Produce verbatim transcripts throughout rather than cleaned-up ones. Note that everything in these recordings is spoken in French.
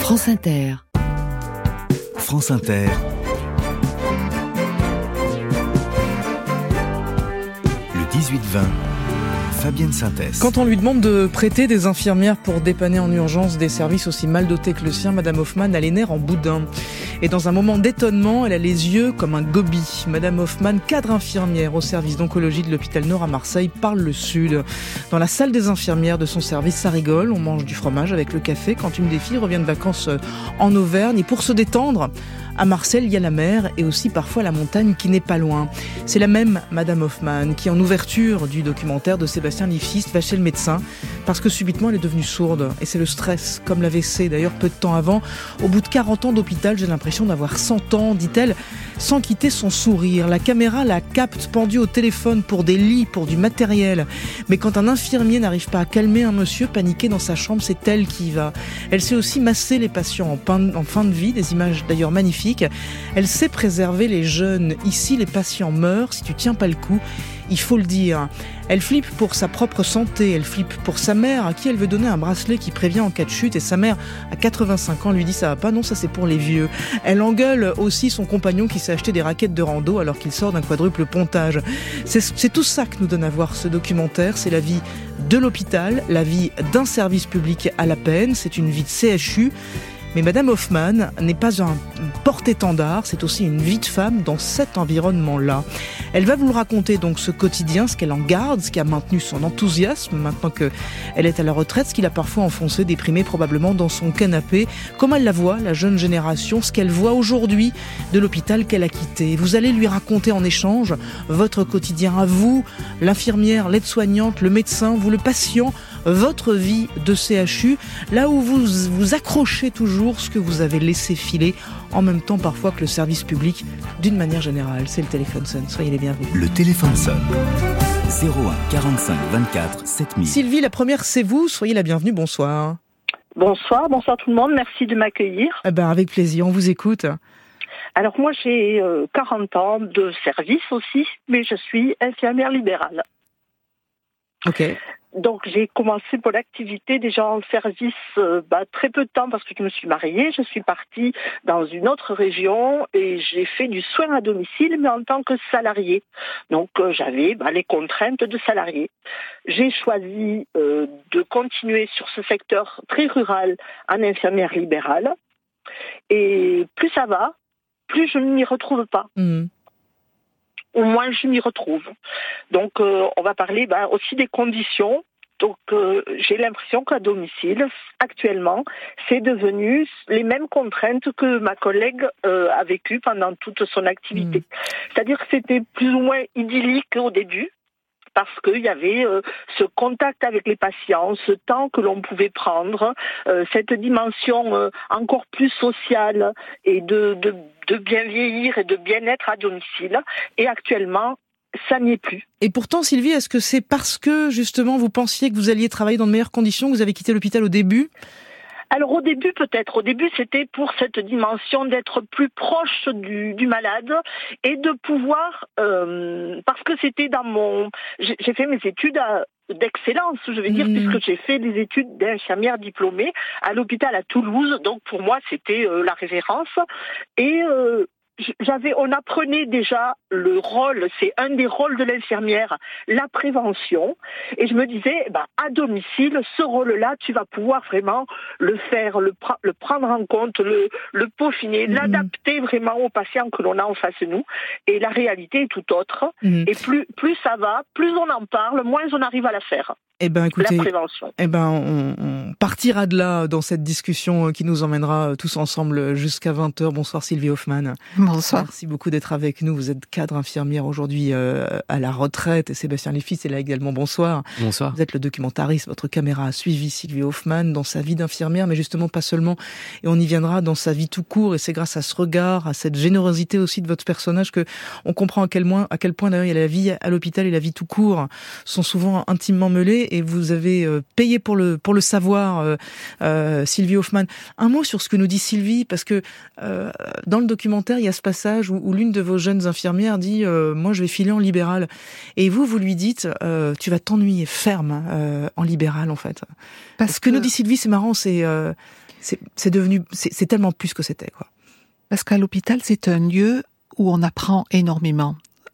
France Inter. France Inter. Le dix-huit vingt. Fabienne Synthèse. Quand on lui demande de prêter des infirmières pour dépanner en urgence des services aussi mal dotés que le sien, Madame Hoffman a les nerfs en boudin. Et dans un moment d'étonnement, elle a les yeux comme un gobi. Madame Hoffman, cadre infirmière au service d'oncologie de l'hôpital Nord à Marseille, parle le Sud. Dans la salle des infirmières de son service, ça rigole, on mange du fromage avec le café quand une des filles revient de vacances en Auvergne. Et pour se détendre, à Marseille, il y a la mer et aussi parfois la montagne qui n'est pas loin. C'est la même Madame Hoffman qui, en ouverture du documentaire de Sébastien Lifshitz, va chez le médecin parce que subitement elle est devenue sourde. Et c'est le stress, comme l'A V C d'ailleurs peu de temps avant. Au bout de quarante ans d'hôpital, j'ai l'impression d'avoir cent ans, dit-elle, sans quitter son sourire. La caméra la capte pendue au téléphone pour des lits, pour du matériel. Mais quand un infirmier n'arrive pas à calmer un monsieur paniqué dans sa chambre, c'est elle qui y va. Elle sait aussi masser les patients en fin de vie, des images d'ailleurs magnifiques. Elle sait préserver les jeunes. Ici, les patients meurent si tu tiens pas le coup. Il faut le dire. Elle flippe pour sa propre santé, elle flippe pour sa mère à qui elle veut donner un bracelet qui prévient en cas de chute et sa mère à quatre-vingt-cinq ans lui dit ça va pas, non ça c'est pour les vieux. Elle engueule aussi son compagnon qui s'est acheté des raquettes de rando alors qu'il sort d'un quadruple pontage. C'est, c'est tout ça que nous donne à voir ce documentaire, c'est la vie de l'hôpital, la vie d'un service public à la peine, c'est une vie de C H U. Mais Madame Hoffman n'est pas un porte-étendard, c'est aussi une vie de femme dans cet environnement-là. Elle va vous le raconter donc ce quotidien, ce qu'elle en garde, ce qui a maintenu son enthousiasme maintenant qu'elle est à la retraite, ce qui l'a parfois enfoncée, déprimée probablement dans son canapé. Comment elle la voit, la jeune génération, ce qu'elle voit aujourd'hui de l'hôpital qu'elle a quitté. Vous allez lui raconter en échange votre quotidien à vous, l'infirmière, l'aide-soignante, le médecin, vous le patient, votre vie de C H U, là où vous vous accrochez toujours ce que vous avez laissé filer, en même temps parfois que le service public, d'une manière générale. C'est le téléphone sonne, soyez les bienvenus. Le téléphone sonne. zéro un quarante-cinq vingt-quatre sept mille. Sylvie, la première c'est vous, soyez la bienvenue, bonsoir. Bonsoir, bonsoir tout le monde, merci de m'accueillir. Eh ben, avec plaisir, on vous écoute. Alors moi j'ai euh, quarante ans de service aussi, mais je suis infirmière libérale. Ok. Donc j'ai commencé pour l'activité déjà en service euh, bah, très peu de temps parce que je me suis mariée. Je suis partie dans une autre région et j'ai fait du soin à domicile mais en tant que salariée. Donc euh, j'avais bah, les contraintes de salarié. J'ai choisi euh, de continuer sur ce secteur très rural en infirmière libérale. Et plus ça va, plus je ne m'y retrouve pas. Mmh. Au moins je m'y retrouve. Donc euh, on va parler bah, aussi des conditions. Donc euh, j'ai l'impression qu'à domicile, actuellement, c'est devenu les mêmes contraintes que ma collègue euh, a vécues pendant toute son activité. Mmh. C'est-à-dire que c'était plus ou moins idyllique au début, parce qu'il y avait euh, ce contact avec les patients, ce temps que l'on pouvait prendre, euh, cette dimension euh, encore plus sociale et de, de, de bien vieillir et de bien-être à domicile. Et actuellement, ça n'y est plus. Et pourtant, Sylvie, est-ce que c'est parce que, justement, vous pensiez que vous alliez travailler dans de meilleures conditions que vous avez quitté l'hôpital au début ? Alors au début peut-être, au début c'était pour cette dimension d'être plus proche du, du malade et de pouvoir, euh, parce que c'était dans mon, j'ai, j'ai fait mes études à, d'excellence, je vais dire, mmh. puisque j'ai fait des études d'infirmière diplômée à l'hôpital à Toulouse, donc pour moi c'était euh, la référence et euh, J'avais, on apprenait déjà le rôle, c'est un des rôles de l'infirmière, la prévention. Et je me disais, bah, à domicile, ce rôle-là, tu vas pouvoir vraiment le faire, le, pra- le prendre en compte, le, le peaufiner, mmh. l'adapter vraiment aux patients que l'on a en face de nous. Et la réalité est tout autre. Mmh. Et plus, plus ça va, plus on en parle, moins on arrive à la faire. Eh ben, écoutez, la prévention. Eh ben, on, on partira de là dans cette discussion qui nous emmènera tous ensemble jusqu'à vingt heures. Bonsoir Sylvie Hoffman. Bonsoir. Merci beaucoup d'être avec nous. Vous êtes cadre infirmière aujourd'hui euh, à la retraite et Sébastien Lifshitz est là également. Bonsoir. Bonsoir. Vous êtes le documentariste. Votre caméra a suivi Sylvie Hoffman dans sa vie d'infirmière, mais justement pas seulement. Et on y viendra dans sa vie tout court. Et c'est grâce à ce regard, à cette générosité aussi de votre personnage que on comprend à quel point, à quel point d'ailleurs il y a la vie à l'hôpital et la vie tout court sont souvent intimement mêlées. Et vous avez euh, payé pour le pour le savoir, euh, euh, Sylvie Hoffman. Un mot sur ce que nous dit Sylvie, parce que euh, dans le documentaire, il y a ce passage où, où l'une de vos jeunes infirmières dit euh, « Moi, je vais filer en libéral ». Et vous, vous lui dites euh, « Tu vas t'ennuyer ferme euh, en libéral, en fait ». Parce ce que, que nous dit Sylvie, c'est marrant, c'est... Euh, c'est, c'est devenu, c'est, c'est tellement plus que c'était, quoi. Parce qu'à l'hôpital, c'est un lieu où on apprend énormément.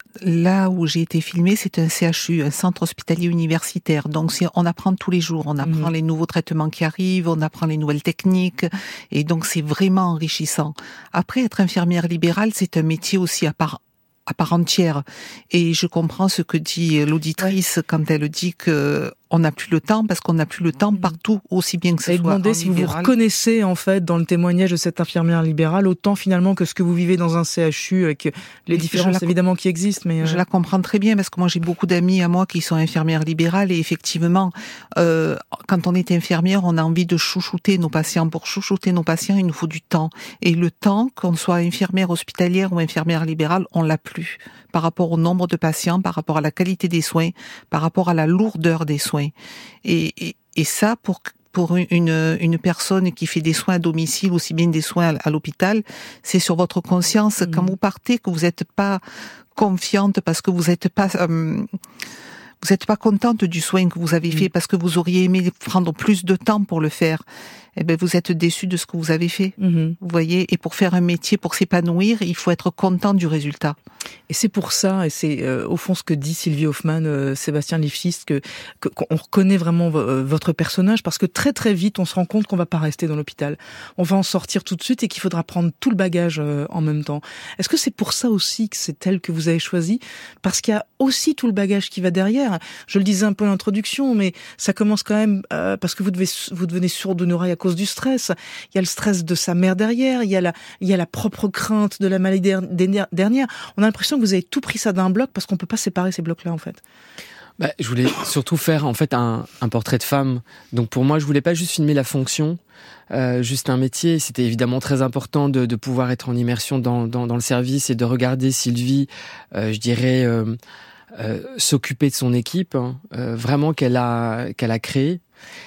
Là où j'ai été filmée, c'est un C H U, un centre hospitalier universitaire. Donc, c'est, on apprend tous les jours. On apprend mmh. les nouveaux traitements qui arrivent, on apprend les nouvelles techniques. Et donc, c'est vraiment enrichissant. Après, être infirmière libérale, c'est un métier aussi à part à part entière. Et je comprends ce que dit l'auditrice ouais. quand elle dit que on n'a plus le temps, parce qu'on n'a plus le temps partout, aussi bien que ce soit en libéral. Demandez si vous vous reconnaissez, en fait, dans le témoignage de cette infirmière libérale, autant finalement que ce que vous vivez dans un C H U, avec les différences évidemment qui existent. Mais euh... Je la comprends très bien, parce que moi j'ai beaucoup d'amis à moi qui sont infirmières libérales, et effectivement, euh, quand on est infirmière, on a envie de chouchouter nos patients. Pour chouchouter nos patients, il nous faut du temps. Et le temps, qu'on soit infirmière hospitalière ou infirmière libérale, on l'a plus. Par rapport au nombre de patients, par rapport à la qualité des soins, par rapport à la lourdeur des soins. Et, et, et ça, pour, pour une, une personne qui fait des soins à domicile, aussi bien des soins à, à l'hôpital, c'est sur votre conscience. Mmh. Quand vous partez, que vous n'êtes pas confiante parce que vous n'êtes pas... Euh, vous n'êtes pas contente du soin que vous avez fait, mmh. parce que vous auriez aimé prendre plus de temps pour le faire, eh ben vous êtes déçu de ce que vous avez fait. Mmh. Vous voyez, et pour faire un métier, pour s'épanouir, il faut être content du résultat. Et c'est pour ça, et c'est euh, au fond ce que dit Sylvie Hoffmann, euh, Sébastien Lifschitz, que, que qu'on reconnaît vraiment v- votre personnage, parce que très très vite, on se rend compte qu'on va pas rester dans l'hôpital. On va en sortir tout de suite et qu'il faudra prendre tout le bagage euh, en même temps. Est-ce que c'est pour ça aussi que c'est elle que vous avez choisi? Parce qu'il y a aussi tout le bagage qui va derrière. Je le disais un peu à l'introduction, mais ça commence quand même euh, parce que vous devez vous devenez sourd d'une oreille à cause du stress. Il y a le stress de sa mère derrière, il y a la il y a la propre crainte de la maladie dernière. On a l'impression que vous avez tout pris ça d'un bloc, parce qu'on peut pas séparer ces blocs-là, en fait. Bah, je voulais surtout faire en fait un, un portrait de femme. Donc pour moi, je voulais pas juste filmer la fonction, euh, juste un métier. C'était évidemment très important de, de pouvoir être en immersion dans, dans, dans le service et de regarder Sylvie, euh, je dirais, euh, euh, s'occuper de son équipe, hein, euh, vraiment qu'elle a qu'elle a créée.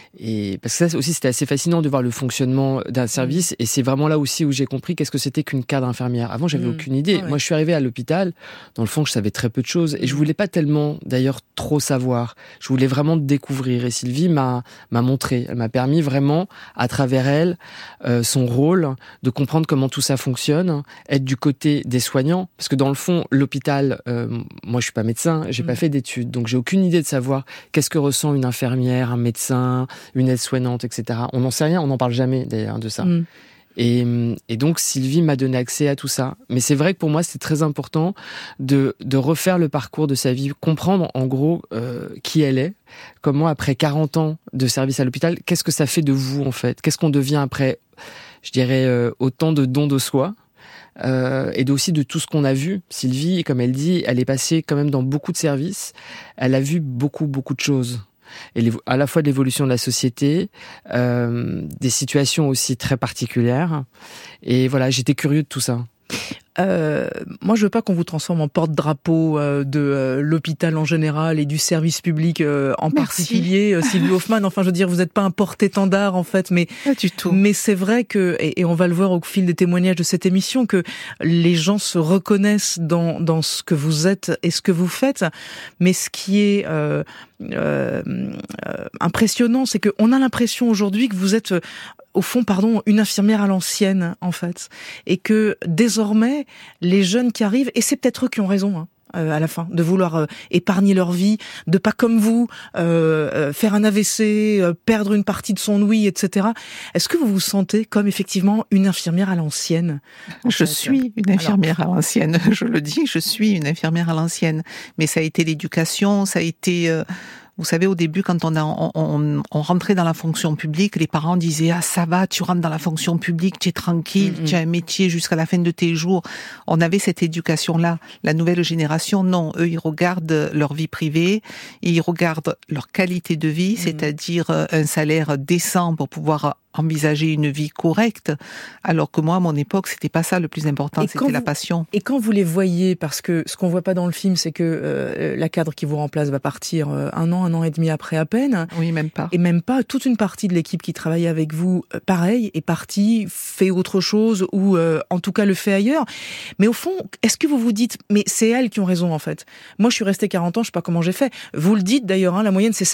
Et parce que ça aussi, c'était assez fascinant de voir le fonctionnement d'un service, et c'est vraiment là aussi où j'ai compris qu'est-ce que c'était qu'une cadre infirmière. Avant, j'avais mmh. aucune idée. Ah ouais. Moi, je suis arrivé à l'hôpital, dans le fond, je savais très peu de choses, et je voulais pas tellement, d'ailleurs, trop savoir. Je voulais vraiment découvrir, et Sylvie m'a m'a montré. Elle m'a permis vraiment, à travers elle, euh, son rôle, de comprendre comment tout ça fonctionne, être du côté des soignants, parce que dans le fond, l'hôpital, euh, moi, je suis pas médecin, j'ai mmh. pas fait d'études, donc j'ai aucune idée de savoir qu'est-ce que ressent une infirmière, un médecin, une aide-soignante, et cetera. On n'en sait rien, on n'en parle jamais d'ailleurs de ça. Mmh. Et, et donc Sylvie m'a donné accès à tout ça. Mais c'est vrai que pour moi, c'est très important de, de refaire le parcours de sa vie, comprendre en gros euh, qui elle est, comment après quarante ans de service à l'hôpital, qu'est-ce que ça fait de vous en fait, qu'est-ce qu'on devient après, je dirais, euh, autant de dons de soi. Euh, et aussi de tout ce qu'on a vu. Sylvie, comme elle dit, elle est passée quand même dans beaucoup de services. Elle a vu beaucoup, beaucoup de choses. Et à la fois de l'évolution de la société, euh, des situations aussi très particulières. Et voilà, j'étais curieux de tout ça. Euh, moi, je veux pas qu'on vous transforme en porte-drapeau euh, de euh, l'hôpital en général et du service public euh, en Merci. particulier, euh, Sylvie Hoffmann. Enfin, je veux dire, vous n'êtes pas un porte-étendard en fait, mais pas du tout. Mais c'est vrai que, et, et on va le voir au fil des témoignages de cette émission, que les gens se reconnaissent dans dans ce que vous êtes et ce que vous faites. Mais ce qui est euh, euh, euh, impressionnant, c'est que on a l'impression aujourd'hui que vous êtes euh, au fond, pardon, une infirmière à l'ancienne, en fait. Et que, désormais, les jeunes qui arrivent, et c'est peut-être eux qui ont raison, hein, euh, à la fin, de vouloir euh, épargner leur vie, de pas comme vous, euh, euh, faire un A V C, euh, perdre une partie de son ouïe, et cetera. Est-ce que vous vous sentez comme, effectivement, une infirmière à l'ancienne? Je fait suis une infirmière Alors... à l'ancienne, je le dis, je suis une infirmière à l'ancienne. Mais ça a été l'éducation, ça a été... Euh... Vous savez, au début, quand on, a, on, on, on rentrait dans la fonction publique, les parents disaient « Ah, ça va, tu rentres dans la fonction publique, tu es tranquille, mm-hmm. tu as un métier jusqu'à la fin de tes jours. » On avait cette éducation-là. La nouvelle génération, non. Eux, ils regardent leur vie privée, ils regardent leur qualité de vie, mm-hmm. c'est-à-dire un salaire décent pour pouvoir envisager une vie correcte, alors que moi, à mon époque, c'était pas ça le plus important, et c'était la passion. Et quand vous les voyez, parce que ce qu'on voit pas dans le film, c'est que euh, la cadre qui vous remplace va partir euh, un an, un an et demi après à peine. Oui, même pas. Et même pas, toute une partie de l'équipe qui travaillait avec vous, euh, pareil, est partie, fait autre chose, ou euh, en tout cas le fait ailleurs. Mais au fond, est-ce que vous vous dites, mais c'est elles qui ont raison en fait. Moi, je suis restée quarante ans, je sais pas comment j'ai fait. Vous le dites d'ailleurs, hein, la moyenne c'est sept ans.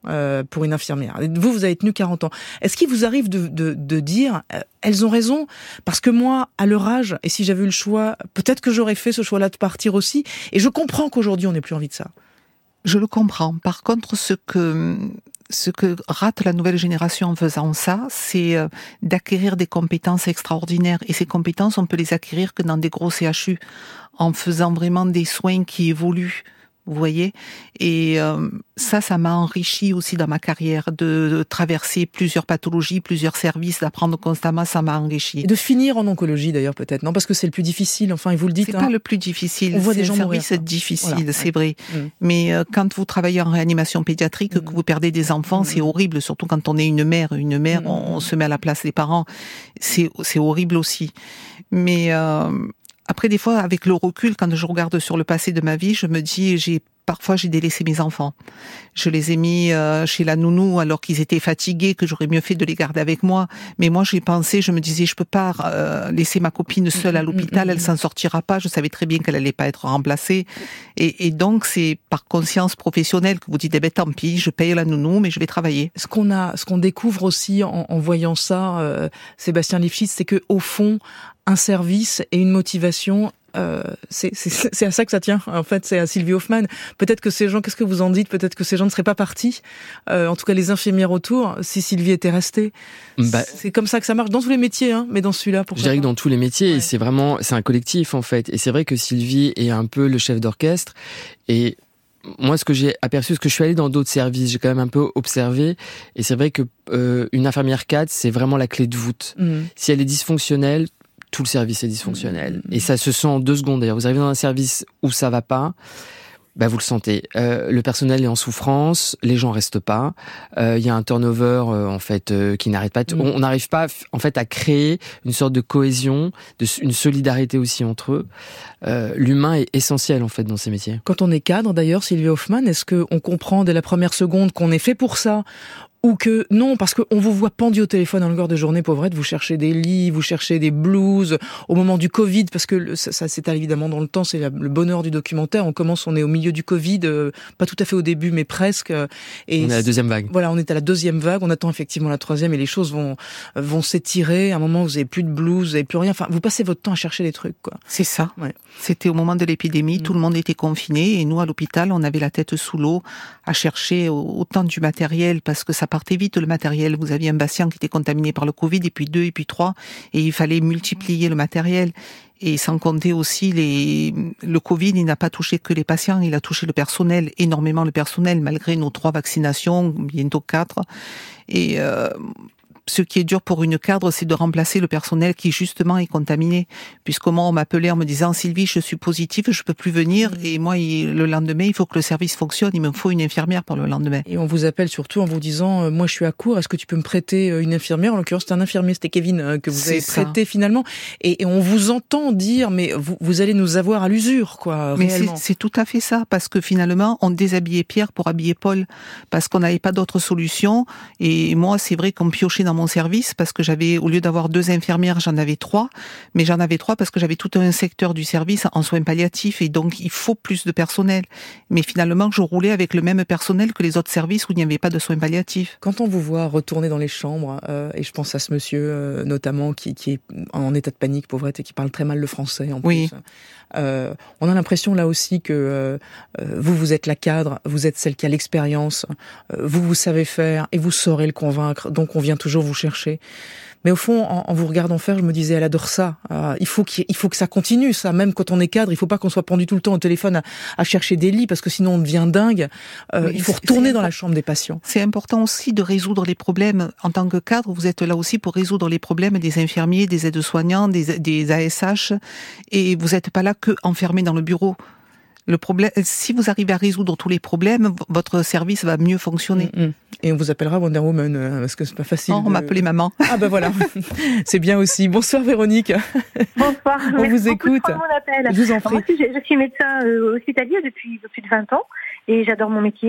euh, pour une infirmière. Vous, vous avez tenu quarante ans. Est-ce qu'il vous arrive de, de, de dire, euh, elles ont raison, parce que moi, à leur âge, et si j'avais eu le choix, peut-être que j'aurais fait ce choix-là de partir aussi, et je comprends qu'aujourd'hui, on n'ait plus envie de ça. Je le comprends. Par contre, ce que ce que rate la nouvelle génération en faisant ça, c'est d'acquérir des compétences extraordinaires. Et ces compétences, on peut les acquérir que dans des gros C H U, en faisant vraiment des soins qui évoluent. Vous voyez, et euh, ça, ça m'a enrichi aussi dans ma carrière de, de traverser plusieurs pathologies, plusieurs services, d'apprendre constamment, ça m'a enrichi. Et de finir en oncologie d'ailleurs peut-être, non, parce que c'est le plus difficile. Enfin, et vous le dites. C'est hein, pas le plus difficile. On voit c'est des gens un service mourir, difficile, voilà. c'est vrai. Mmh. Mais euh, quand vous travaillez en réanimation pédiatrique, mmh. que vous perdez des enfants, mmh. c'est horrible. Surtout quand on est une mère, une mère, mmh. on, on se met à la place des parents. C'est c'est horrible aussi. Mais euh, après, des fois, avec le recul, quand je regarde sur le passé de ma vie, je me dis, j'ai parfois j'ai délaissé mes enfants. Je les ai mis euh, chez la nounou alors qu'ils étaient fatigués, que j'aurais mieux fait de les garder avec moi. Mais moi, j'ai pensé, je me disais, je peux pas euh, laisser ma copine seule à l'hôpital, elle s'en sortira pas. Je savais très bien qu'elle allait pas être remplacée. Et, et donc, c'est par conscience professionnelle que vous dites, eh ben tant pis, je paye la nounou, mais je vais travailler. Ce qu'on a, ce qu'on découvre aussi en, en voyant ça, euh, Sébastien Lifshitz, c'est que au fond, un service et une motivation. Euh, c'est, c'est, c'est à ça que ça tient. En fait, c'est à Sylvie Hoffmann. Peut-être que ces gens, qu'est-ce que vous en dites ? Peut-être que ces gens ne seraient pas partis. Euh, en tout cas, les infirmières autour, si Sylvie était restée. Bah, c'est comme ça que ça marche dans tous les métiers, hein, mais dans celui-là, pourquoi ? Je dirais que dans tous les métiers, ouais. et c'est vraiment, c'est un collectif en fait. Et c'est vrai que Sylvie est un peu le chef d'orchestre. Et moi, ce que j'ai aperçu, ce que je suis allé dans d'autres services, j'ai quand même un peu observé. Et c'est vrai que euh, une infirmière cadre, c'est vraiment la clé de voûte. Mmh. Si elle est dysfonctionnelle, tout le service est dysfonctionnel. Mmh. Et ça se sent en deux secondes. D'ailleurs, vous arrivez dans un service où ça va pas, bah vous le sentez. Euh, le personnel est en souffrance, les gens restent pas. Il euh, y a un turnover euh, en fait euh, qui n'arrête pas. Mmh. On n'arrive pas en fait à créer une sorte de cohésion, de, une solidarité aussi entre eux. Euh, l'humain est essentiel en fait dans ces métiers. Quand on est cadre, d'ailleurs, Sylvie Hoffmann, est-ce que on comprend dès la première seconde qu'on est fait pour ça? Ou que non, parce qu'on vous voit pendu au téléphone à longueur de journée, pauvrette, vous cherchez des lits, vous cherchez des blouses, au moment du Covid, parce que le, ça, ça s'étale évidemment dans le temps, c'est la, le bonheur du documentaire, on commence, on est au milieu du Covid, euh, pas tout à fait au début, mais presque. Et on est à la deuxième vague. Voilà, on est à la deuxième vague, on attend effectivement la troisième, et les choses vont vont s'étirer, à un moment vous avez plus de blouses, vous avez plus rien, enfin, vous passez votre temps à chercher des trucs, quoi. C'est ça. Ouais. C'était au moment de l'épidémie, mmh. tout le monde était confiné, et nous, à l'hôpital, on avait la tête sous l'eau, à chercher autant du matériel, parce que ça partait vite, le matériel. Vous aviez un patient qui était contaminé par le Covid, et puis deux, et puis trois, et il fallait multiplier le matériel. Et sans compter aussi les, le Covid, il n'a pas touché que les patients, il a touché le personnel, énormément le personnel, malgré nos trois vaccinations, bientôt quatre. Et, euh, ce qui est dur pour une cadre, c'est de remplacer le personnel qui justement est contaminé. Puisque moi, on m'appelait en me disant « Sylvie, je suis positive, je peux plus venir. » Et moi, il, le lendemain, il faut que le service fonctionne. Il me faut une infirmière pour le lendemain. Et on vous appelle surtout en vous disant euh, « Moi, je suis à court, est-ce que tu peux me prêter une infirmière ?» En l'occurrence, c'était un infirmier, c'était Kevin euh, que vous c'est avez ça. prêté finalement. Et, et on vous entend dire « Mais vous, vous allez nous avoir à l'usure, quoi, Mais réellement. » c'est, c'est tout à fait ça. Parce que finalement, on déshabillait Pierre pour habiller Paul. Parce qu'on n'avait pas d'autre solution. Et moi, c'est vrai qu'on piochait dans mon service parce que j'avais, au lieu d'avoir deux infirmières, j'en avais trois, mais j'en avais trois parce que j'avais tout un secteur du service en soins palliatifs et donc il faut plus de personnel. Mais finalement, je roulais avec le même personnel que les autres services où il n'y avait pas de soins palliatifs. Quand on vous voit retourner dans les chambres, euh, et je pense à ce monsieur euh, notamment qui, qui est en état de panique, pauvrette, et qui parle très mal le français en oui. plus, euh, on a l'impression là aussi que euh, vous, vous êtes la cadre, vous êtes celle qui a l'expérience, euh, vous, vous savez faire et vous saurez le convaincre, donc on vient toujours vous chercher. Mais au fond, en, en vous regardant faire, je me disais, elle adore ça. Euh, il faut qu'il, il faut que ça continue, ça. Même quand on est cadre, il faut pas qu'on soit pendu tout le temps au téléphone à, à chercher des lits, parce que sinon on devient dingue. Euh, oui, il faut retourner dans la chambre des patients. C'est important aussi de résoudre les problèmes. En tant que cadre, vous êtes là aussi pour résoudre les problèmes des infirmiers, des aides-soignants, des, des A S H. Et vous n'êtes pas là que enfermé dans le bureau. Le problème, si vous arrivez à résoudre tous les problèmes, votre service va mieux fonctionner. Mmh, mmh. Et on vous appellera Wonder Woman, parce que c'est pas facile. Non, on de... m'appelait maman. Ah ben voilà, c'est bien aussi. Bonsoir Véronique. Bonsoir. On vous écoute. Mon appel. Je vous en prie. Moi aussi, je suis médecin euh, hospitalier depuis plus de vingt ans et j'adore mon métier.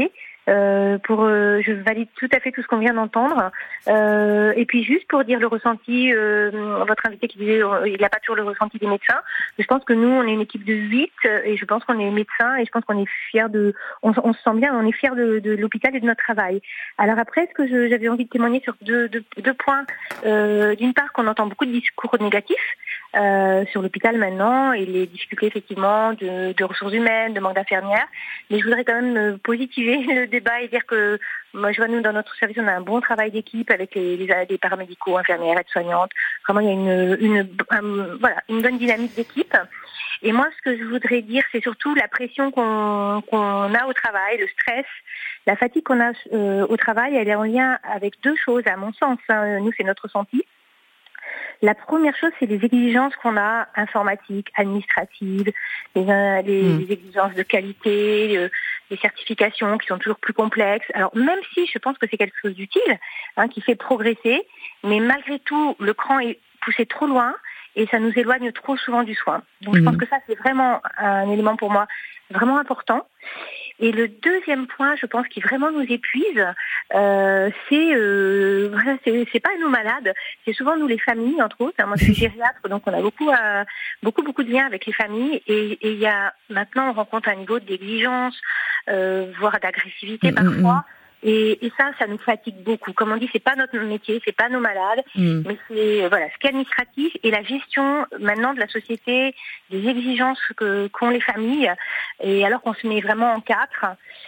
Euh, pour, euh, je valide tout à fait tout ce qu'on vient d'entendre. Euh, et puis juste pour dire le ressenti, euh, votre invité qui disait euh, il n'a pas toujours le ressenti des médecins. Je pense que nous, on est une équipe de huit et je pense qu'on est médecins et je pense qu'on est fiers de, on, on se sent bien, on est fiers de, de l'hôpital et de notre travail. Alors après, ce que je, j'avais envie de témoigner sur deux, deux, deux points. Euh, d'une part, qu'on entend beaucoup de discours négatifs euh, sur l'hôpital maintenant et les difficultés effectivement de, de ressources humaines, de manque d'infirmières. Mais je voudrais quand même positiver le débat et dire que moi, je vois, nous, dans notre service, on a un bon travail d'équipe avec les, les, les paramédicaux, infirmières, aides-soignantes. Vraiment, il y a une, une, un, voilà, une bonne dynamique d'équipe. Et moi, ce que je voudrais dire, c'est surtout la pression qu'on, qu'on a au travail, le stress, la fatigue qu'on a euh, au travail. Elle est en lien avec deux choses, à mon sens. Hein. Nous, c'est notre ressenti. La première chose, c'est les exigences qu'on a informatiques, administratives, les, les, mmh. les exigences de qualité, le, les certifications qui sont toujours plus complexes. Alors même si je pense que c'est quelque chose d'utile, hein, qui fait progresser, mais malgré tout, le cran est poussé trop loin et ça nous éloigne trop souvent du soin. Donc mmh. je pense que ça, c'est vraiment un élément pour moi vraiment important. Et le deuxième point, je pense, qui vraiment nous épuise, euh, c'est, euh, voilà, c'est, c'est pas nous malades, c'est souvent nous les familles, entre autres. Moi, je suis gériatre, donc on a beaucoup, euh, beaucoup, beaucoup de liens avec les familles. Et il y a maintenant, on rencontre un niveau d'exigence, euh, voire d'agressivité mmh, parfois. Mmh. Et, et ça, ça nous fatigue beaucoup. Comme on dit, c'est pas notre métier, c'est pas nos malades, mmh. mais c'est voilà ce qui est administratif et la gestion maintenant de la société, des exigences que qu'ont les familles. Et alors qu'on se met vraiment en quatre.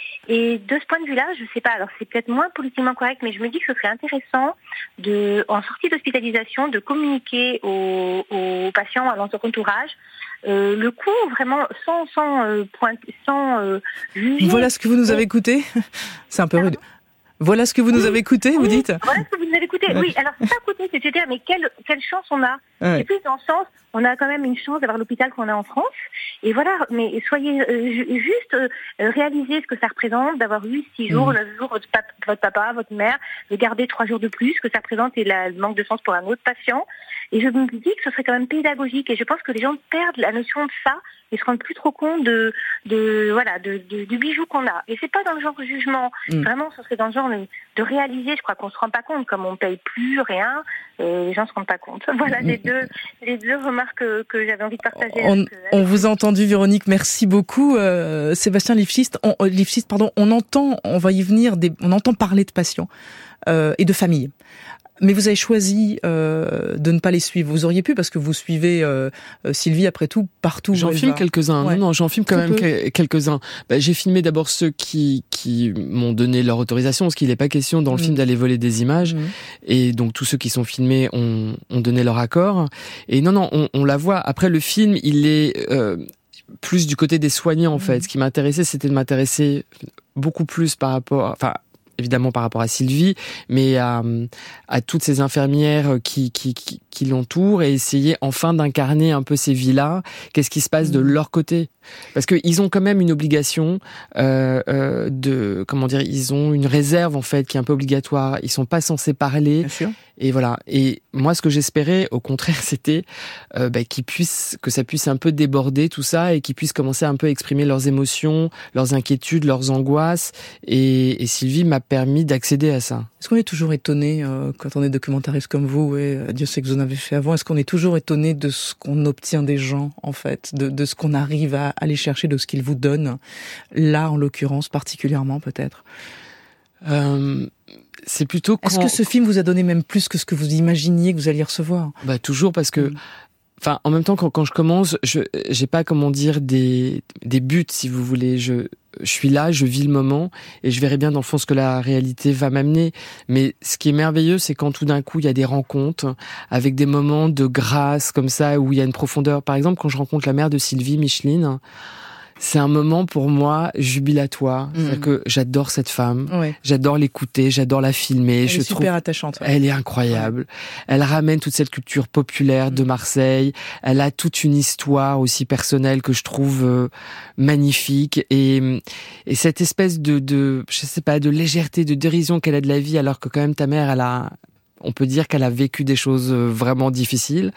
Et de ce point de vue-là, je sais pas. Alors c'est peut-être moins politiquement correct, mais je me dis que ce serait intéressant de, en sortie d'hospitalisation, de communiquer aux, aux patients, à l'entourage. Euh, le coût vraiment sans sans euh, point, sans euh, juger. Voilà ce que vous nous avez coûté. C'est un peu rude. Voilà ce que vous nous oui, avez coûté, vous oui, dites. Voilà ce que vous nous avez coûté. Oui, alors c'est pas coûté, c'est de dire mais quelle quelle chance on a. Ouais. C'est plus dans le sens, on a quand même une chance d'avoir l'hôpital qu'on a en France. Et voilà, mais soyez euh, juste euh, réalisez ce que ça représente d'avoir eu six jours, neuf mmh. jours votre papa, votre papa, votre mère, de garder trois jours de plus, ce que ça représente et la, le manque de sens pour un autre patient. Et je me dis que ce serait quand même pédagogique. Et je pense que les gens perdent la notion de ça et se rendent plus trop compte de, de voilà, de, de, du bijou qu'on a. Et c'est pas dans le genre de jugement. Mmh. Vraiment, ce serait dans le genre de, de réaliser. Je crois qu'on se rend pas compte. Comme on paye plus rien, euh, les gens se rendent pas compte. Voilà les deux, les deux remarques que, que j'avais envie de partager. On, avec, avec on vous a entendu, Véronique. Merci beaucoup, euh, Sébastien Lifschitz. On, euh, Lifschitz, pardon. On entend, on va y venir. Des, on entend parler de patients euh, et de familles. Mais vous avez choisi euh, de ne pas les suivre. Vous auriez pu, parce que vous suivez euh, Sylvie, après tout, partout. J'en filme va. quelques-uns. Ouais. Non, non, j'en filme quand Tout même peu. quelques-uns. Bah, j'ai filmé d'abord ceux qui qui m'ont donné leur autorisation, parce qu'il n'est pas question dans le mmh. film d'aller voler des images. Mmh. Et donc tous ceux qui sont filmés ont, ont donné leur accord. Et non, non, on, on la voit. Après, le film, il est euh, plus du côté des soignants, en mmh. fait. Ce qui m'intéressait, c'était de m'intéresser beaucoup plus par rapport... Enfin, évidemment par rapport à Sylvie, mais à, à toutes ces infirmières qui, qui, qui, qui l'entourent et essayer enfin d'incarner un peu ces vies-là. Qu'est-ce qui se passe de leur côté ? Parce qu'ils ont quand même une obligation euh, euh, de, comment dire, ils ont une réserve en fait qui est un peu obligatoire. Ils sont pas censés parler. Bien sûr. Et voilà. Et moi, ce que j'espérais, au contraire, c'était euh, bah, qu'ils puissent, que ça puisse un peu déborder tout ça et qu'ils puissent commencer un peu à exprimer leurs émotions, leurs inquiétudes, leurs angoisses. Et, et Sylvie m'a permis d'accéder à ça. Est-ce qu'on est toujours étonné euh, quand on est documentariste comme vous, et euh, Dieu sait que vous en avez fait avant, est-ce qu'on est toujours étonné de ce qu'on obtient des gens, en fait, de, de ce qu'on arrive à aller chercher, de ce qu'ils vous donnent, là, en l'occurrence, particulièrement, peut-être euh... C'est plutôt quand... Est-ce que ce film vous a donné même plus que ce que vous imaginiez que vous alliez recevoir ? Bah toujours, parce que, enfin, en même temps, quand quand je commence, je j'ai pas, comment dire, des des buts, si vous voulez. Je je suis là, je vis le moment et je verrai bien dans le fond ce que la réalité va m'amener. Mais ce qui est merveilleux, c'est quand tout d'un coup il y a des rencontres avec des moments de grâce comme ça où il y a une profondeur. Par exemple, quand je rencontre la mère de Sylvie, Micheline. C'est un moment pour moi jubilatoire. Mmh. C'est-à-dire que j'adore cette femme, ouais. j'adore l'écouter, j'adore la filmer. Elle je est trouve super attachante. Ouais. Elle est incroyable. Ouais. Elle ramène toute cette culture populaire mmh. de Marseille. Elle a toute une histoire aussi personnelle que je trouve euh, magnifique. Et, et cette espèce de, de, je sais pas, de légèreté, de dérision qu'elle a de la vie, alors que quand même ta mère, elle a on peut dire qu'elle a vécu des choses vraiment difficiles.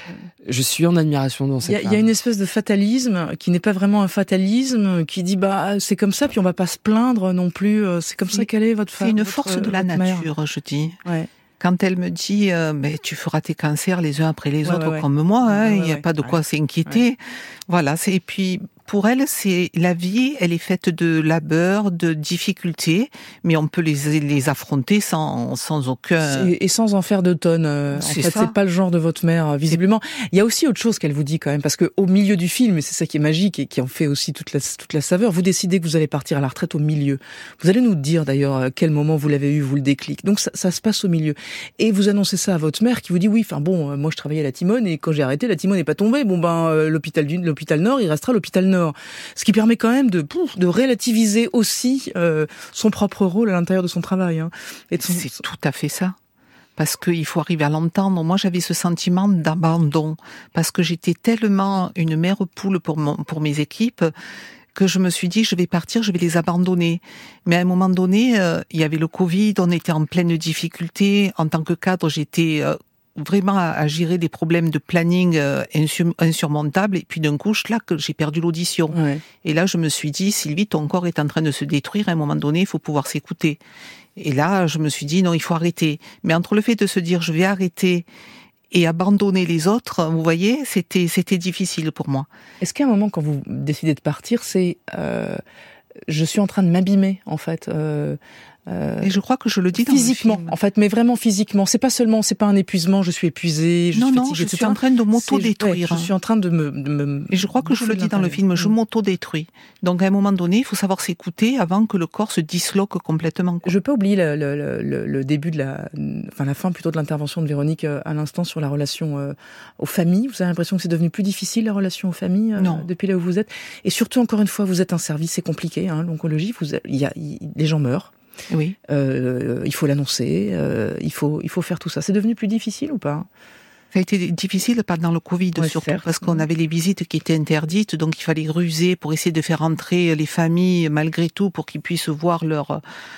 Je suis en admiration dans cette Il y, a, il y a une espèce de fatalisme qui n'est pas vraiment un fatalisme, qui dit bah c'est comme ça, puis on va pas se plaindre non plus. C'est comme c'est, ça qu'elle est, votre femme. C'est une votre, force de la nature, mère. je dis. Ouais. Quand elle me dit euh, mais tu feras tes cancers les uns après les ouais, autres ouais, comme moi, hein, il ouais, n'y a ouais, pas de quoi ouais. s'inquiéter. Ouais. Voilà, c'est et puis pour elle, c'est la vie, elle est faite de labeur, de difficultés, mais on peut les les affronter sans sans aucun et, et sans en faire de tonnes. Euh, en fait, ça. C'est pas le genre de votre mère, visiblement. C'est... Il y a aussi autre chose qu'elle vous dit quand même, parce que au milieu du film, et c'est ça qui est magique et qui en fait aussi toute la toute la saveur, vous décidez que vous allez partir à la retraite au milieu. Vous allez nous dire d'ailleurs à quel moment vous l'avez eu, vous le déclic. Donc ça, ça se passe au milieu. Et vous annoncez ça à votre mère qui vous dit oui, enfin bon, euh, moi je travaillais à la Timone et quand j'ai arrêté, la Timone n'est pas tombée. Bon ben euh, l'hôpital du l'hôpital Nord, il restera l'hôpital Nord. Ce qui permet quand même de, pouf, de relativiser aussi euh, son propre rôle à l'intérieur de son travail. Hein, et de son... C'est tout à fait ça. Parce qu'il faut arriver à l'entendre. Moi, j'avais ce sentiment d'abandon. Parce que j'étais tellement une mère poule pour, mon, pour mes équipes que je me suis dit, je vais partir, je vais les abandonner. Mais à un moment donné, euh, il y avait le Covid, on était en pleine difficulté. En tant que cadre, j'étais... Euh, vraiment à, à gérer des problèmes de planning euh, insur- insurmontables et puis d'un coup là que j'ai perdu l'audition ouais. Et là je me suis dit Sylvie, ton corps est en train de se détruire, à un moment donné il faut pouvoir s'écouter. Et là je me suis dit non, il faut arrêter. Mais entre le fait de se dire je vais arrêter et abandonner les autres, vous voyez, c'était c'était difficile pour moi. Est-ce qu'à un moment quand vous décidez de partir, c'est euh, je suis en train de m'abîmer en fait euh, Euh, et je crois que je le dis physiquement, dans le film. en fait, mais vraiment physiquement. C'est pas seulement, c'est pas un épuisement. Je suis épuisée, je non, suis non, fatiguée, je et cetera. suis en train de m'auto-détruire. Ouais, je suis en train de me. De me et je crois que je le dis dans le film. Je m'auto-détruis. Donc à un moment donné, il faut savoir s'écouter avant que le corps se disloque complètement. Quoi. Je peux oublier le, le, le, le début de la, enfin la fin plutôt de l'intervention de Véronique à l'instant sur la relation euh, aux familles. Vous avez l'impression que c'est devenu plus difficile la relation aux familles euh, non. depuis là où vous êtes. Et surtout encore une fois, vous êtes un service, c'est compliqué. Hein, l'oncologie, vous, il y a, il, les gens meurent. Oui. Euh, il faut l'annoncer, euh, il faut, il faut faire tout ça. C'est devenu plus difficile ou pas ? Ça a été difficile pendant le Covid, ouais, surtout certes. Parce qu'on avait les visites qui étaient interdites, donc il fallait ruser pour essayer de faire entrer les familles malgré tout pour qu'ils puissent voir leur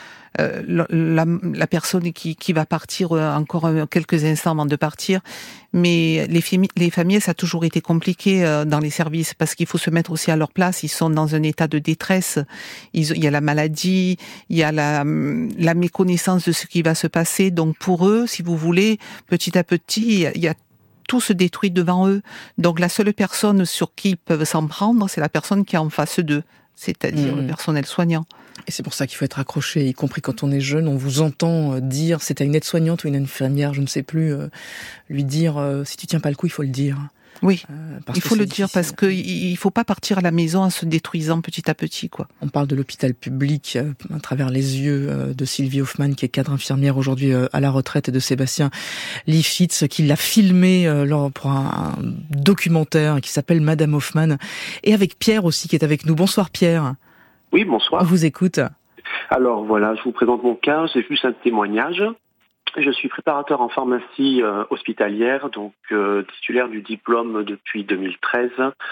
euh, la, la personne qui, qui va partir encore quelques instants avant de partir. Mais les, fami- les familles, ça a toujours été compliqué dans les services parce qu'il faut se mettre aussi à leur place. Ils sont dans un état de détresse. Ils, il y a la maladie, il y a la, la méconnaissance de ce qui va se passer. Donc pour eux, si vous voulez, petit à petit, il y a tout se détruit devant eux. Donc la seule personne sur qui ils peuvent s'en prendre, c'est la personne qui est en face d'eux, c'est-à-dire mmh. le personnel soignant. Et c'est pour ça qu'il faut être accroché, y compris quand on est jeune. On vous entend dire, c'est à une aide-soignante ou une infirmière, je ne sais plus, euh, lui dire euh, si tu tiens pas le coup, il faut le dire. Oui, euh, il faut le dire parce que il faut pas partir à la maison en se détruisant petit à petit, quoi. On parle de l'hôpital public euh, à travers les yeux euh, de Sylvie Hoffmann, qui est cadre infirmière aujourd'hui euh, à la retraite, et de Sébastien Lifshitz, qui l'a filmé euh, lors, pour un, un documentaire qui s'appelle Madame Hoffmann, et avec Pierre aussi qui est avec nous. Bonsoir Pierre. Oui, bonsoir. On vous écoute. Alors voilà, je vous présente mon cas, c'est juste un témoignage. Je suis préparateur en pharmacie euh, hospitalière, donc euh, titulaire du diplôme depuis deux mille treize.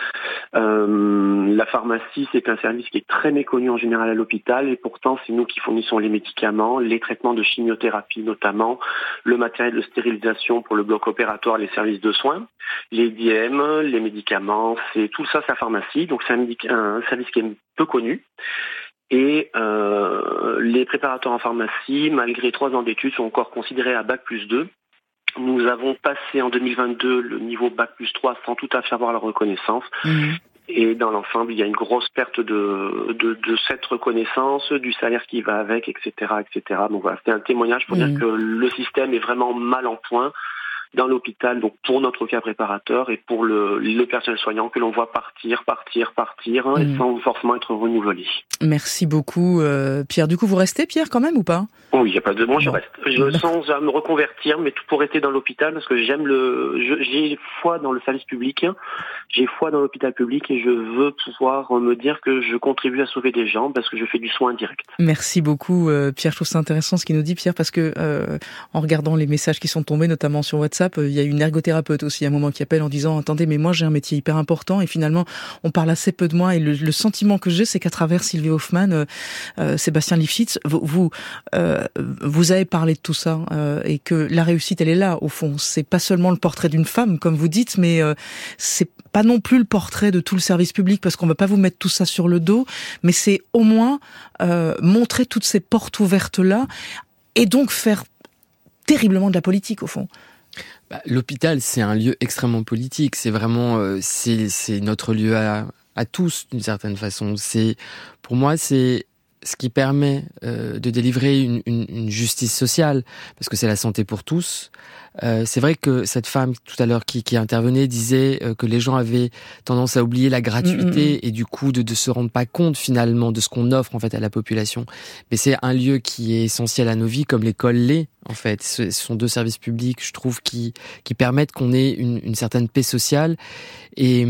Euh, la pharmacie, c'est un service qui est très méconnu en général à l'hôpital et pourtant c'est nous qui fournissons les médicaments, les traitements de chimiothérapie notamment, le matériel de stérilisation pour le bloc opératoire, les services de soins, les D M, les médicaments, c'est tout ça, c'est la pharmacie, donc c'est un, médic- un service qui est peu connu. Et euh, les préparateurs en pharmacie, malgré trois ans d'études, sont encore considérés à bac plus deux. Nous avons passé en deux mille vingt-deux le niveau bac plus trois sans tout à fait avoir la reconnaissance. Mmh. Et dans l'ensemble, il y a une grosse perte de, de, de cette reconnaissance, du salaire qui va avec, et cetera, et cetera. Donc voilà, c'était un témoignage pour mmh. dire que le système est vraiment mal en point dans l'hôpital, donc pour notre cas préparateur et pour le, le personnel soignant que l'on voit partir, partir, partir, hein, mmh. sans forcément être renouvelé. Merci beaucoup euh, Pierre. Du coup, vous restez Pierre quand même ou pas ? Oui, il n'y a pas de bon, je reste. Je sens à me reconvertir, mais tout pour rester dans l'hôpital parce que j'aime le, je, j'ai foi dans le service public, j'ai foi dans l'hôpital public et je veux pouvoir me dire que je contribue à sauver des gens parce que je fais du soin direct. Merci beaucoup euh, Pierre. Je trouve ça intéressant ce qu'il nous dit Pierre parce que euh, en regardant les messages qui sont tombés, notamment sur WhatsApp, WhatsApp, il y a une ergothérapeute aussi à un moment qui appelle en disant « Attendez, mais moi j'ai un métier hyper important et finalement on parle assez peu de moi. » Et le, le sentiment que j'ai, c'est qu'à travers Sylvie Hoffmann, euh, euh, Sébastien Lifshitz, vous vous, euh, vous avez parlé de tout ça euh, et que la réussite, elle est là au fond. C'est pas seulement le portrait d'une femme, comme vous dites, mais euh, c'est pas non plus le portrait de tout le service public, parce qu'on va pas vous mettre tout ça sur le dos, mais c'est au moins euh, montrer toutes ces portes ouvertes-là, et donc faire terriblement de la politique, au fond. Bah, l'hôpital, c'est un lieu extrêmement politique. C'est vraiment, euh, c'est, c'est notre lieu à, à tous, d'une certaine façon. C'est, pour moi, c'est ce qui permet euh, de délivrer une, une, une justice sociale, parce que c'est la santé pour tous. Euh, c'est vrai que cette femme tout à l'heure qui, qui intervenait disait euh, que les gens avaient tendance à oublier la gratuité mmh. et du coup de, de se rendre pas compte finalement de ce qu'on offre en fait à la population. Mais c'est un lieu qui est essentiel à nos vies, comme l'école l'est en fait. Ce sont deux services publics, je trouve, qui qui permettent qu'on ait une, une certaine paix sociale. Et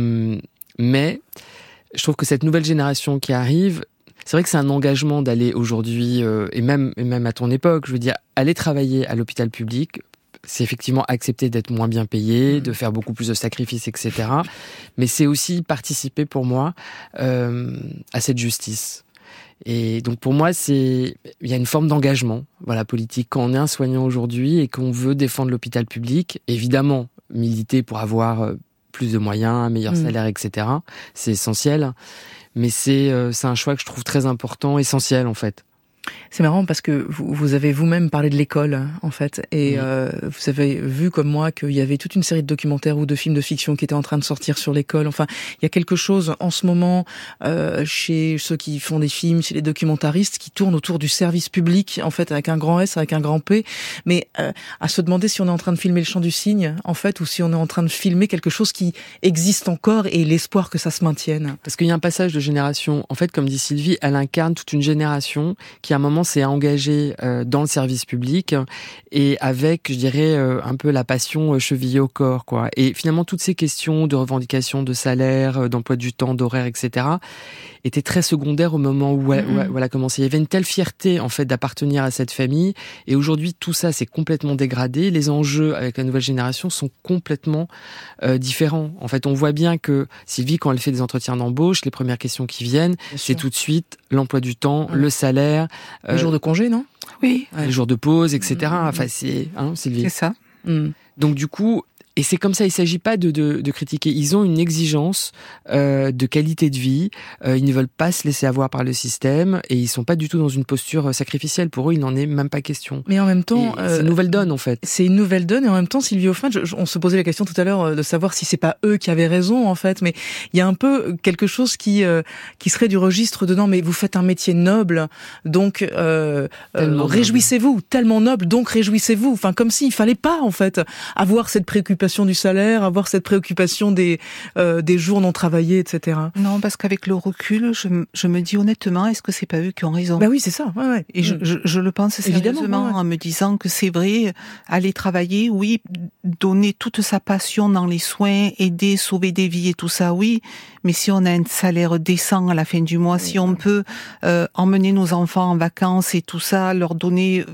mais je trouve que cette nouvelle génération qui arrive, c'est vrai que c'est un engagement d'aller aujourd'hui euh, et même et même à ton époque, je veux dire, aller travailler à l'hôpital public. C'est effectivement accepter d'être moins bien payé, de faire beaucoup plus de sacrifices, et cetera. Mais c'est aussi participer pour moi euh, à cette justice. Et donc pour moi, c'est il y a une forme d'engagement, voilà, politique. Quand on est un soignant aujourd'hui et qu'on veut défendre l'hôpital public, évidemment, militer pour avoir plus de moyens, un meilleur salaire, et cetera. C'est essentiel. Mais c'est euh, c'est un choix que je trouve très important, essentiel en fait. C'est marrant parce que vous, vous avez vous-même parlé de l'école, en fait, et mmh. euh, vous avez vu comme moi qu'il y avait toute une série de documentaires ou de films de fiction qui étaient en train de sortir sur l'école. Enfin, il y a quelque chose en ce moment euh, chez ceux qui font des films, chez les documentaristes, qui tournent autour du service public, en fait, avec un grand S, avec un grand P, mais euh, à se demander si on est en train de filmer le chant du cygne, en fait, ou si on est en train de filmer quelque chose qui existe encore et l'espoir que ça se maintienne. Parce qu'il y a un passage de génération, en fait, comme dit Sylvie, elle incarne toute une génération qui à un moment s'est engagée euh, dans le service public et avec, je dirais, euh, un peu la passion euh, chevillée au corps, quoi. Et finalement, toutes ces questions de revendication de salaire, euh, d'emploi du temps, d'horaire, et cetera, étaient très secondaires au moment où elle, mmh. où elle a commencé. Il y avait une telle fierté, en fait, d'appartenir à cette famille. Et aujourd'hui, tout ça s'est complètement dégradé. Les enjeux avec la nouvelle génération sont complètement euh, différents. En fait, on voit bien que Sylvie, quand elle fait des entretiens d'embauche, les premières questions qui viennent, bien c'est sûr. Tout de suite l'emploi du temps, mmh. le salaire. Les euh, jours de congé, non ? Oui. Les jours de pause, et cetera. Mmh. Enfin, c'est, hein, Sylvie. C'est ça. Mmh. Donc, du coup, et c'est comme ça, il s'agit pas de, de, de critiquer. Ils ont une exigence euh, de qualité de vie. Euh, ils ne veulent pas se laisser avoir par le système et ils sont pas du tout dans une posture sacrificielle. Pour eux, il n'en est même pas question. Mais en même temps, euh, c'est une nouvelle donne en fait. C'est une nouvelle donne et en même temps, Sylvie Hoffmann, je, je, on se posait la question tout à l'heure de savoir si c'est pas eux qui avaient raison en fait. Mais il y a un peu quelque chose qui euh, qui serait du registre de non, mais vous faites un métier noble, donc euh, euh, réjouissez-vous, tellement noble, donc réjouissez-vous. Enfin, comme s'il fallait pas en fait avoir cette préoccupation du salaire, avoir cette préoccupation des euh, des jours non travaillés, et cetera. Non, parce qu'avec le recul, je, je me dis honnêtement, est-ce que c'est pas eux qui ont raison ? Bah oui, c'est ça. Ouais, ouais. Et mmh. je, je, je le pense sérieusement, ouais, ouais. en me disant que c'est vrai, aller travailler, oui, donner toute sa passion dans les soins, aider, sauver des vies et tout ça, oui. Mais si on a un salaire décent à la fin du mois, oui, si on ouais. peut euh, emmener nos enfants en vacances et tout ça, leur donner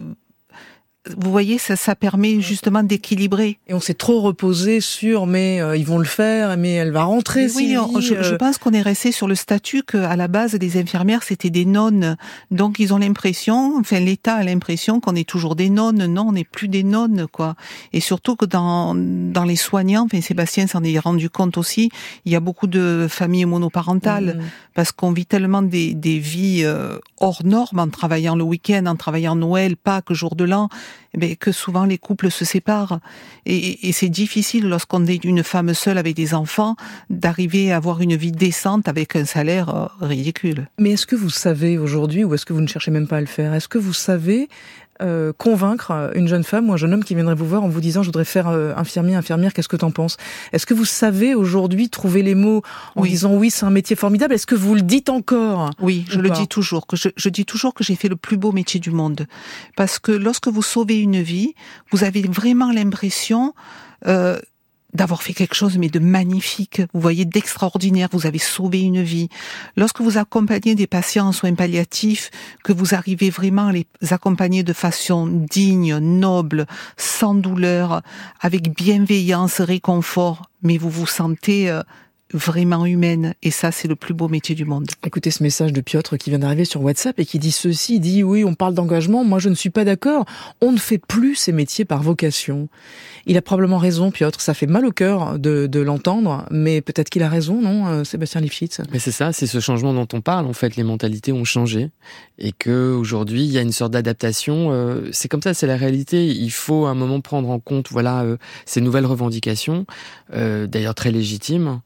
vous voyez, ça, ça permet justement d'équilibrer. Et on s'est trop reposé sur, mais euh, ils vont le faire, mais elle va rentrer. Mais oui, on, je, euh... je pense qu'on est resté sur le statut qu'à la base, des infirmières, c'était des nonnes. Donc, ils ont l'impression, enfin, l'État a l'impression qu'on est toujours des nonnes. Non, on n'est plus des nonnes, quoi. Et surtout que dans, dans les soignants, enfin, Sébastien s'en est rendu compte aussi, il y a beaucoup de familles monoparentales, mmh. parce qu'on vit tellement des, des vies euh, hors normes en travaillant le week-end, en travaillant Noël, Pâques, jour de l'an, mais que souvent les couples se séparent. Et, et c'est difficile lorsqu'on est une femme seule avec des enfants d'arriver à avoir une vie décente avec un salaire ridicule. Mais est-ce que vous savez aujourd'hui, ou est-ce que vous ne cherchez même pas à le faire, est-ce que vous savez euh, convaincre une jeune femme ou un jeune homme qui viendrait vous voir en vous disant « je voudrais faire euh, infirmier, infirmière, qu'est-ce que t'en penses ?» Est-ce que vous savez aujourd'hui trouver les mots en oui. disant « oui, c'est un métier formidable », est-ce que vous le dites encore ? Oui, je le dis toujours, que je, je dis toujours que j'ai fait le plus beau métier du monde. Parce que lorsque vous sauvez une vie, vous avez vraiment l'impression... Euh, d'avoir fait quelque chose, mais de magnifique, vous voyez, d'extraordinaire, vous avez sauvé une vie. Lorsque vous accompagnez des patients en soins palliatifs, que vous arrivez vraiment à les accompagner de façon digne, noble, sans douleur, avec bienveillance, réconfort, mais vous vous sentez euh, vraiment humaine, et ça, c'est le plus beau métier du monde. Écoutez ce message de Piotr qui vient d'arriver sur WhatsApp et qui dit ceci, il dit « Oui, on parle d'engagement, moi je ne suis pas d'accord, on ne fait plus ces métiers par vocation. » Il a probablement raison, Piotr, ça fait mal au cœur de, de l'entendre, mais peut-être qu'il a raison, non, Sébastien Lifshitz ? Mais c'est ça, c'est ce changement dont on parle, en fait, les mentalités ont changé, et qu'aujourd'hui, il y a une sorte d'adaptation, euh, c'est comme ça, c'est la réalité, il faut à un moment prendre en compte, voilà, euh, ces nouvelles revendications, euh, d'ailleurs très légitimes.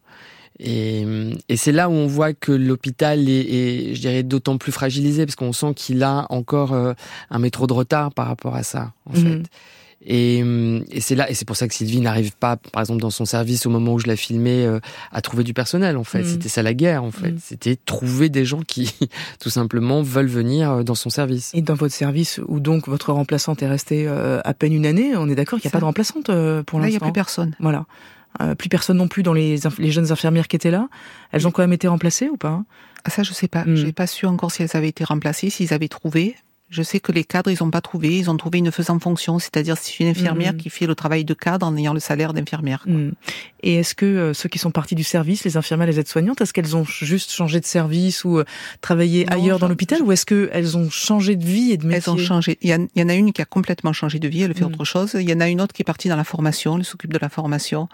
Et, et c'est là où on voit que l'hôpital est, est je dirais, d'autant plus fragilisé, parce qu'on sent qu'il a encore euh, un métro de retard par rapport à ça, en mmh. fait. Et, et c'est là, et c'est pour ça que Sylvie n'arrive pas, par exemple, dans son service, au moment où je la filmais, euh, à trouver du personnel, en fait. Mmh. C'était ça la guerre, en fait. Mmh. C'était trouver des gens qui, tout simplement, veulent venir dans son service. Et dans votre service, où donc votre remplaçante est restée euh, à peine une année, on est d'accord qu'il n'y a ça. pas de remplaçante euh, pour là, l'instant. Là, il n'y a plus personne. Voilà. Euh, plus personne non plus dans les, inf- les jeunes infirmières qui étaient là. Elles ont quand même été remplacées ou pas ? Ah, ça, je sais pas. Mmh. J'ai pas su encore si elles avaient été remplacées, s'ils avaient trouvé. Je sais que les cadres, ils ont pas trouvé. Ils ont trouvé une faisant fonction, c'est-à-dire c'est une infirmière mmh. qui fait le travail de cadre en ayant le salaire d'infirmière. Mmh. Et est-ce que euh, ceux qui sont partis du service, les infirmières, les aides-soignantes, est-ce qu'elles ont juste changé de service ou euh, travaillé non, ailleurs dans l'hôpital, ou est-ce qu'elles ont changé de vie et de métier ? Elles ont changé. Il y, a, il y en a une qui a complètement changé de vie, elle fait mmh. autre chose. Il y en a une autre qui est partie dans la formation, elle s'occupe de la formation.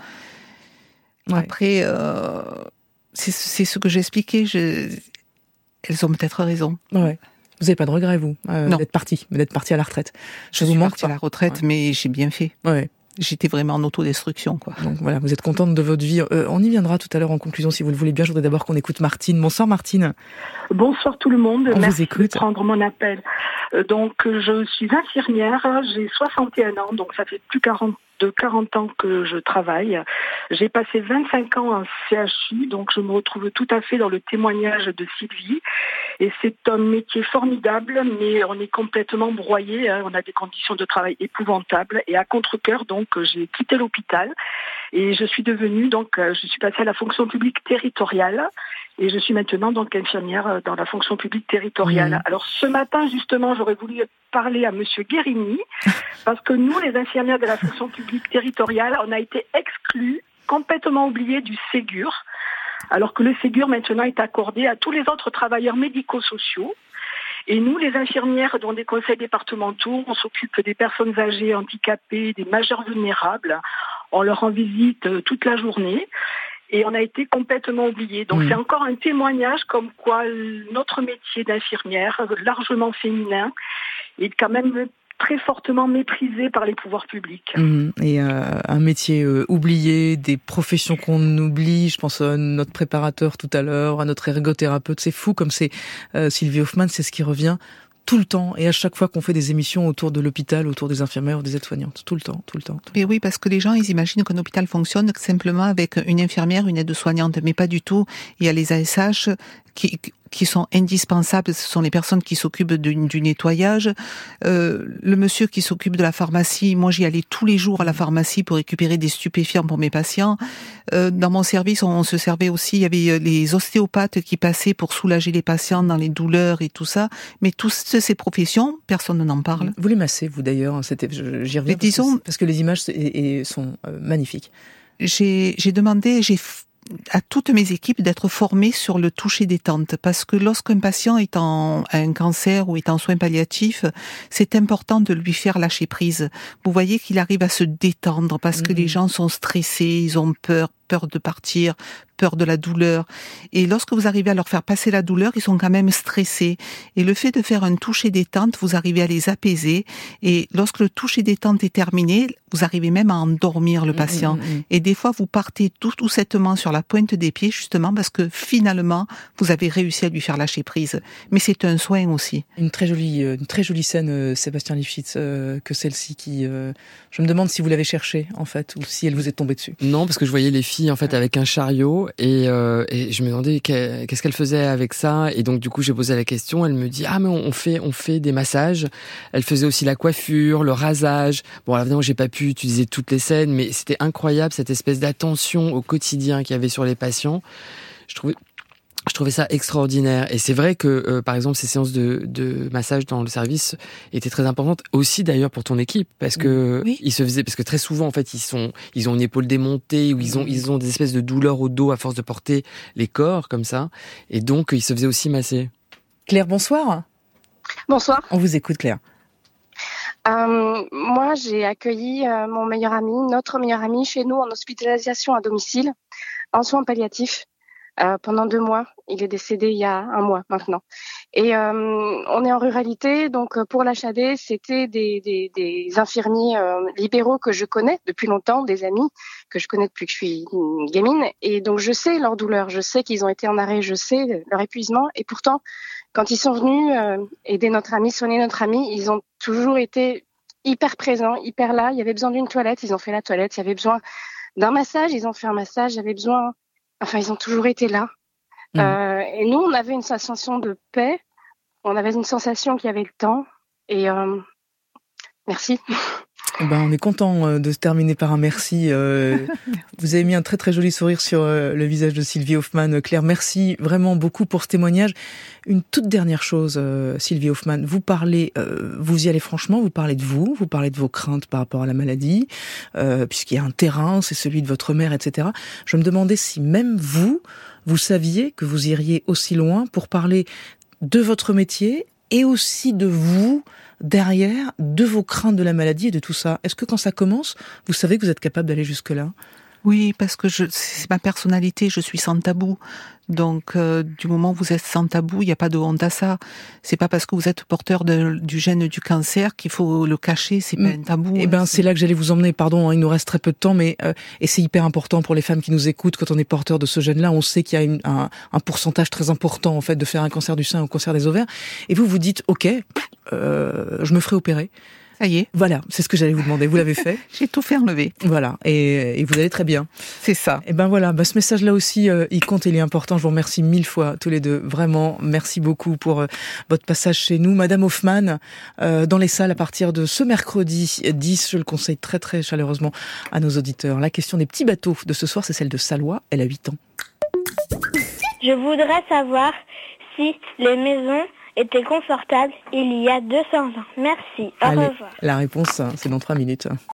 Ouais. Après, euh, c'est, c'est ce que j'expliquais. Je... Elles ont peut-être raison. Ouais. Vous n'avez pas de regret, vous, euh, non. d'être parti, d'être parti à la retraite. Je, je suis partie à la retraite, ouais. mais j'ai bien fait. Ouais. J'étais vraiment en autodestruction, quoi. Donc voilà, vous êtes contente de votre vie. Euh, on y viendra tout à l'heure en conclusion, si vous le voulez bien. Je voudrais d'abord qu'on écoute Martine. Bonsoir, Martine. Bonsoir tout le monde. On Merci vous écoute. de prendre mon appel. Euh, donc, je suis infirmière. J'ai soixante et un ans, donc ça fait plus quarante de quarante ans que je travaille. J'ai passé vingt-cinq ans en C H U, donc je me retrouve tout à fait dans le témoignage de Sylvie. Et c'est un métier formidable, mais on est complètement broyé. Hein. On a des conditions de travail épouvantables. Et à contre-cœur, donc, j'ai quitté l'hôpital et je suis devenue, donc, je suis passée à la fonction publique territoriale. Et je suis maintenant donc infirmière dans la fonction publique territoriale. Mmh. Alors ce matin, justement, j'aurais voulu parler à Monsieur Guérini, parce que nous, les infirmières de la fonction publique territoriale, on a été exclus, complètement oubliés du Ségur, alors que le Ségur maintenant est accordé à tous les autres travailleurs médico-sociaux. Et nous, les infirmières dans des conseils départementaux, on s'occupe des personnes âgées, handicapées, des majeurs vulnérables. On leur rend visite toute la journée. Et on a été complètement oubliés. Donc mmh. c'est encore un témoignage comme quoi notre métier d'infirmière, largement féminin, est quand même très fortement méprisé par les pouvoirs publics. Mmh. Et euh, un métier euh, oublié, des professions qu'on oublie. Je pense à notre préparateur tout à l'heure, à notre ergothérapeute. C'est fou comme c'est euh, Sylvie Hoffmann, c'est ce qui revient tout le temps, et à chaque fois qu'on fait des émissions autour de l'hôpital, autour des infirmières ou des aides-soignantes, tout le temps, tout le temps. Tout le mais temps. oui, parce que les gens, ils imaginent qu'un hôpital fonctionne simplement avec une infirmière, une aide-soignante, mais pas du tout. Il y a les A S H qui, qui sont indispensables, ce sont les personnes qui s'occupent du, du nettoyage. Euh, le monsieur qui s'occupe de la pharmacie, moi j'y allais tous les jours à la pharmacie pour récupérer des stupéfiants pour mes patients. Euh, dans mon service, on, on se servait aussi, il y avait les ostéopathes qui passaient pour soulager les patients dans les douleurs et tout ça. Mais toutes ces professions, personne n'en parle. Vous les massez, vous d'ailleurs, c'était, j'y reviens, parce, disons, que, parce que les images et, et sont euh, magnifiques. J'ai, j'ai demandé, j'ai à toutes mes équipes d'être formées sur le toucher détente, parce que lorsqu'un patient est en un cancer ou est en soins palliatifs, c'est important de lui faire lâcher prise. Vous voyez qu'il arrive à se détendre parce mmh. que les gens sont stressés, ils ont peur, peur de partir, peur de la douleur. Et lorsque vous arrivez à leur faire passer la douleur, ils sont quand même stressés. Et le fait de faire un toucher détente, vous arrivez à les apaiser. Et lorsque le toucher détente est terminé, vous arrivez même à endormir le patient. Mmh, mmh. Et des fois, vous partez tout doucettement sur la pointe des pieds, justement, parce que finalement, vous avez réussi à lui faire lâcher prise. Mais c'est un soin aussi. Une très jolie, une très jolie scène, euh, Sébastien Lifshitz, euh, que celle-ci qui... Euh, je me demande si vous l'avez cherchée, en fait, ou si elle vous est tombée dessus. Non, parce que je voyais les filles fille en fait avec un chariot et, euh, et je me demandais qu'est-ce qu'elle faisait avec ça et donc du coup j'ai posé la question. Elle me dit ah mais on fait on fait des massages. Elle faisait aussi la coiffure, le rasage. Bon alors évidemment j'ai pas pu utiliser toutes les scènes, mais c'était incroyable cette espèce d'attention au quotidien qu'il y avait sur les patients. Je trouvais Je trouvais ça extraordinaire et c'est vrai que euh, par exemple ces séances de, de massage dans le service étaient très importantes aussi d'ailleurs pour ton équipe parce que oui. ils se faisaient parce que très souvent en fait ils sont ils ont une épaule démontée ou ils ont ils ont des espèces de douleurs au dos à force de porter les corps comme ça et donc ils se faisaient aussi masser. Claire, bonsoir. Bonsoir. On vous écoute, Claire. Euh, moi, j'ai accueilli euh, mon meilleur ami, notre meilleur ami chez nous en hospitalisation à domicile, en soins palliatifs. Euh, pendant deux mois. Il est décédé il y a un mois maintenant. Et euh, on est en ruralité, donc pour l'H A D, c'était des, des, des infirmiers euh, libéraux que je connais depuis longtemps, des amis que je connais depuis que je suis gamine. Et donc je sais leur douleur, je sais qu'ils ont été en arrêt, je sais leur épuisement. Et pourtant, quand ils sont venus euh, aider notre ami, soigner notre ami, ils ont toujours été hyper présents, hyper là. Il y avait besoin d'une toilette, ils ont fait la toilette. Il y avait besoin d'un massage, ils ont fait un massage. Il y avait besoin... Enfin, ils ont toujours été là. Mmh. Euh, et nous, on avait une sensation de paix. On avait une sensation qu'il y avait le temps. Et euh, merci. Ben, on est content de se terminer par un merci. Euh, vous avez mis un très très joli sourire sur euh, le visage de Sylvie Hoffmann. Claire, merci vraiment beaucoup pour ce témoignage. Une toute dernière chose, euh, Sylvie Hoffmann, vous parlez, euh, vous y allez franchement, vous parlez de vous, vous parlez de vos craintes par rapport à la maladie, euh, puisqu'il y a un terrain, c'est celui de votre mère, et cetera. Je me demandais si même vous, vous saviez que vous iriez aussi loin pour parler de votre métier et aussi de vous, derrière, de vos craintes de la maladie et de tout ça. Est-ce que quand ça commence, vous savez que vous êtes capable d'aller jusque-là ? Oui, parce que je, c'est ma personnalité, je suis sans tabou. Donc, euh, du moment où vous êtes sans tabou, il n'y a pas de honte à ça. C'est pas parce que vous êtes porteur de, du gène du cancer qu'il faut le cacher, c'est pas un tabou. Eh ben, c'est... c'est là que j'allais vous emmener, pardon, hein, il nous reste très peu de temps, mais euh, et c'est hyper important pour les femmes qui nous écoutent, quand on est porteur de ce gène-là, on sait qu'il y a une, un, un pourcentage très important, en fait, de faire un cancer du sein ou un cancer des ovaires, et vous vous dites, ok, euh, je me ferai opérer. Ça y est. Voilà, c'est ce que j'allais vous demander. Vous l'avez fait. J'ai tout fait enlever. Voilà, et, et vous allez très bien. C'est ça. Et ben voilà, ben ce message-là aussi, euh, il compte, il est important. Je vous remercie mille fois tous les deux. Vraiment, merci beaucoup pour euh, votre passage chez nous, Madame Hoffmann, euh, dans les salles à partir de ce mercredi dix. Je le conseille très très chaleureusement à nos auditeurs. La question des petits bateaux de ce soir, c'est celle de Salwa. Elle a huit ans. Je voudrais savoir si les maisons était confortable il y a deux cents ans. Merci. Au Allez, revoir. la réponse, c'est dans trois minutes.